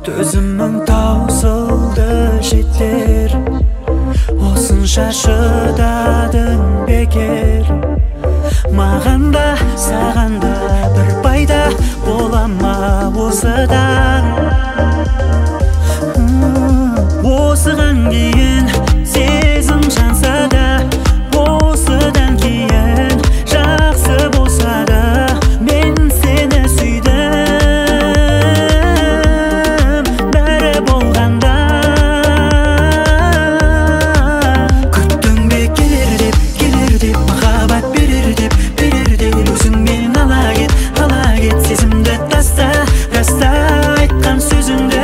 Төзімің таусылды жетер, осынша шыдадың бекер. Маған да саған да бір пайда бола ма осыдан? Осыған кейін сезім жанса да, осыдан кейін жақсы болса да, мен сені сүйдім бәрі болғанда. Күттің бе келер деп махаббат берер деп өзіңмен ала кет сезімді таста айтқан сөзіңді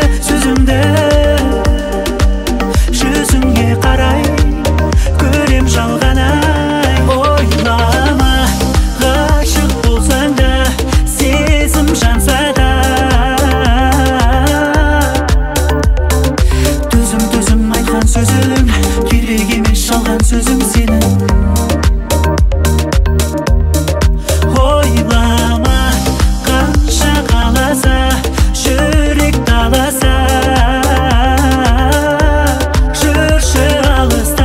жүзіңе қарай көрем жалғанай. Ойлама, ғашық болсаң да, сезім жанса да, төзім айтқан сөзің керек емес, жалған сөзің сенің. Ойлама, қанша қаласа жүрек таласа, жүрші алыста.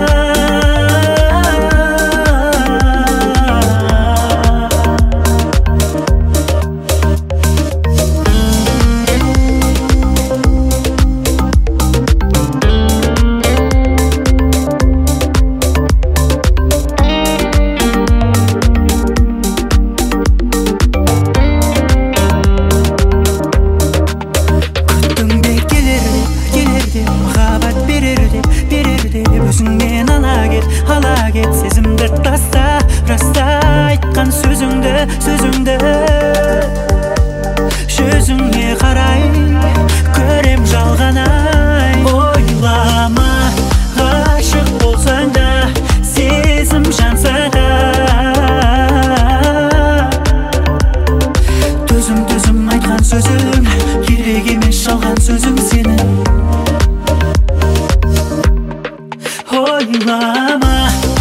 Махаббат берер деп өзіңмен ала кет сезімді таста айтқан сөзіңді жүзіңе қарай көрем жалғанай. Ойлама, ғашық болсаң да, сезім жанса да, төзім айтқан сөзің керек емес, жалған сөзің сенің. Ойлама,